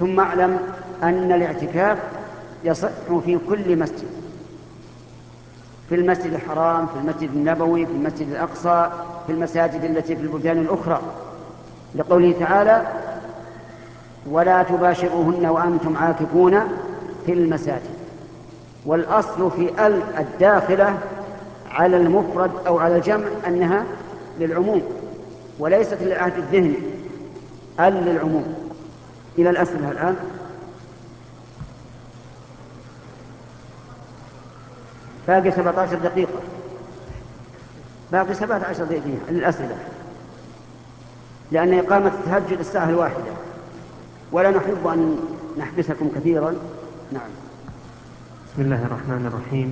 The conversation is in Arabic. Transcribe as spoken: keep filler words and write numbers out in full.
ثم اعلم أن الاعتكاف يصح في كل مسجد، في المسجد الحرام، في المسجد النبوي، في المسجد الأقصى، في المساجد التي في البلدان الأخرى، لقوله تعالى: ولا تباشروهن وأنتم عاكفون في المساجد. والأصل في ال الداخلة على المفرد أو على الجمع أنها للعموم وليست للعهد الذهني، ال للعموم. إلى الأسئلة الآن. باقي سبعة عشر دقيقة، باقي سبعة عشر دقيقة للأسئلة، لأن إقامة التهجد الساعة الواحدة ولا نحب أن نحبسكم كثيرا. نعم. بسم الله الرحمن الرحيم.